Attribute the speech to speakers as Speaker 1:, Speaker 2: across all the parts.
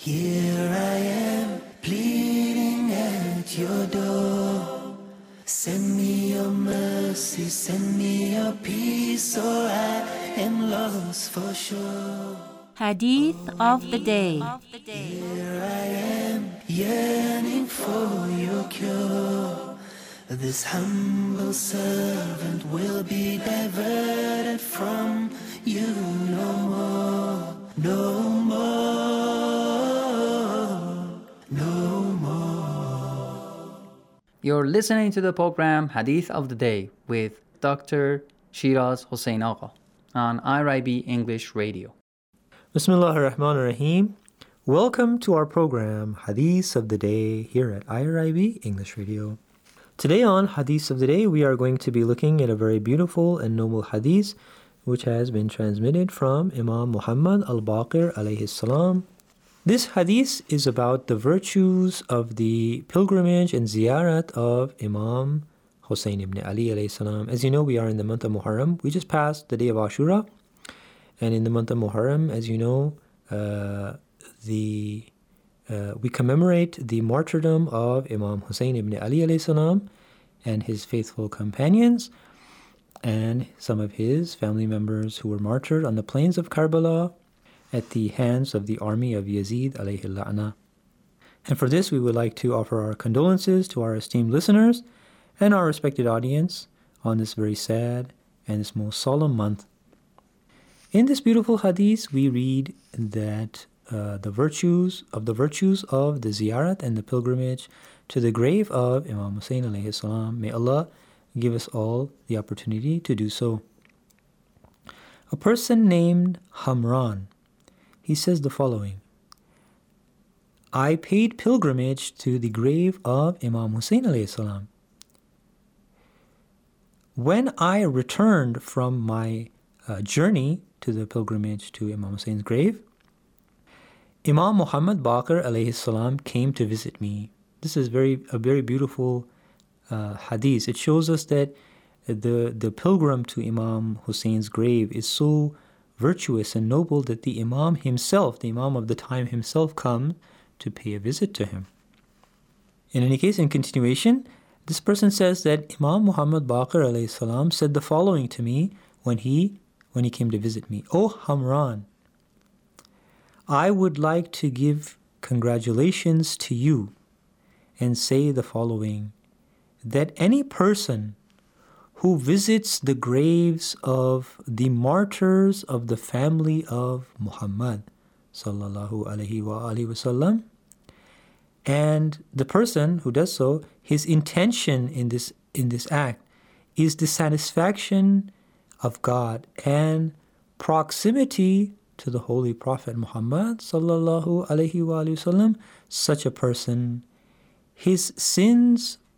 Speaker 1: Here I am, pleading at your door. Send me your mercy, send me your peace, or I am lost for sure.
Speaker 2: Hadith of the Day.
Speaker 1: Here I am, yearning for your cure. This humble servant will be diverted from you no more, no more, no more.
Speaker 3: You're listening to the program Hadith of the Day with Dr. Shiraz Hossein Agha on IRIB English Radio.
Speaker 4: Bismillah ar-Rahman ar-Rahim. Welcome to our program Hadith of the Day here at IRIB English Radio. Today on Hadith of the Day, we are going to be looking at a very beautiful and noble hadith which has been transmitted from Imam Muhammad al-Baqir alayhi salam. This hadith is about the virtues of the pilgrimage and ziyarat of Imam Hussein ibn Ali alayhi salam. As you know, we are in the month of Muharram. We just passed the day of Ashura. And in the month of Muharram, as you know, we commemorate the martyrdom of Imam Hussein ibn Ali alayhi salam and his faithful companions and some of his family members who were martyred on the plains of Karbala at the hands of the army of Yazid alayhi la'na. And for this, we would like to offer our condolences to our esteemed listeners and our respected audience on this very sad and this most solemn month. In this beautiful hadith, we read that the virtues of the ziyarat and the pilgrimage to the grave of Imam Hussein alayhi salam. May Allah give us all the opportunity to do so. A person named Hamran, he says the following: I paid pilgrimage to the grave of Imam Hussein alayhi salam. When I returned from my journey to the pilgrimage to Imam Hussein's grave, Imam Muhammad Baqir alayhi salam came to visit me. This is a very beautiful hadith. It shows us that the pilgrim to Imam Hussein's grave is so virtuous and noble that the Imam himself, the Imam of the time himself, comes to pay a visit to him. In any case, in continuation, this person says that Imam Muhammad Baqir alayhi salam said the following to me when he came to visit me: "O Hamran, I would like to give congratulations to you and say the following, that any person who visits the graves of the martyrs of the family of Muhammad sallallahu alaihi wasallam, and the person who does so, his intention in this act is the satisfaction of God and proximity to the Holy Prophet Muhammad sallallahu alaihi wasallam, such a person, his sins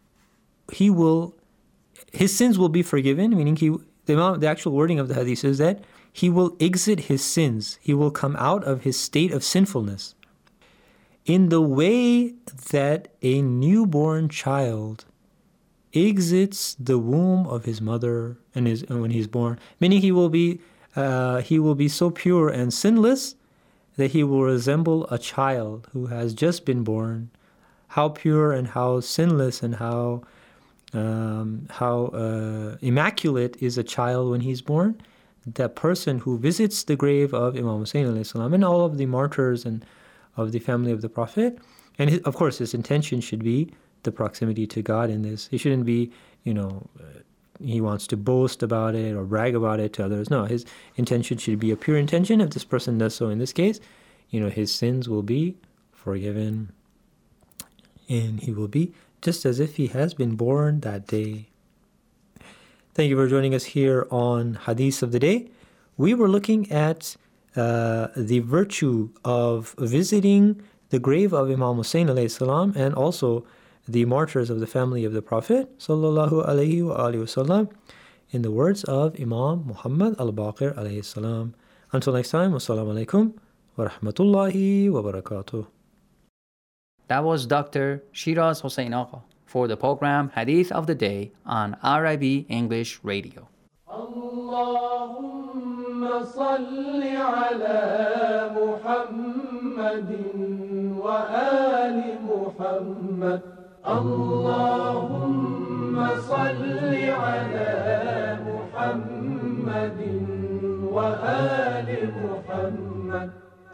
Speaker 4: will be forgiven, meaning the actual wording of the hadith is that he will exit his sins, he will come out of his state of sinfulness in the way that a newborn child exits the womb of his mother and when he's born, meaning he will be so pure and sinless that he will resemble a child who has just been born. How pure and how sinless and how immaculate is a child when he's born. That person who visits the grave of Imam Hussein alayhi salam and all of the martyrs and of the family of the Prophet, and of course his intention should be the proximity to God in this. He shouldn't be, he wants to boast about it or brag about it to others. No, his intention should be a pure intention. If this person does so in this case, his sins will be forgiven and he will be just as if he has been born that day. Thank you for joining us here on Hadith of the Day. We were looking at the virtue of visiting the grave of Imam Hussein alayhi salam and also the martyrs of the family of the Prophet sallallahu alaihi wasallam in the words of Imam Muhammad al-Baqir alayhi salam. Until next time, wassalamu alaikum wa rahmatullahi wa barakatuh.
Speaker 3: That was Dr. Shiraz Hossein Agha for the program Hadith of the Day on IRIB English Radio.
Speaker 1: Allahumma salli ala Muhammad
Speaker 5: محمد وآل محمد. اللهم صل على محمد وآل محمد.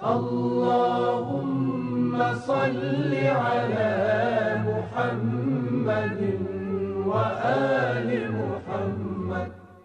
Speaker 5: اللهم صل على محمد وآل محمد.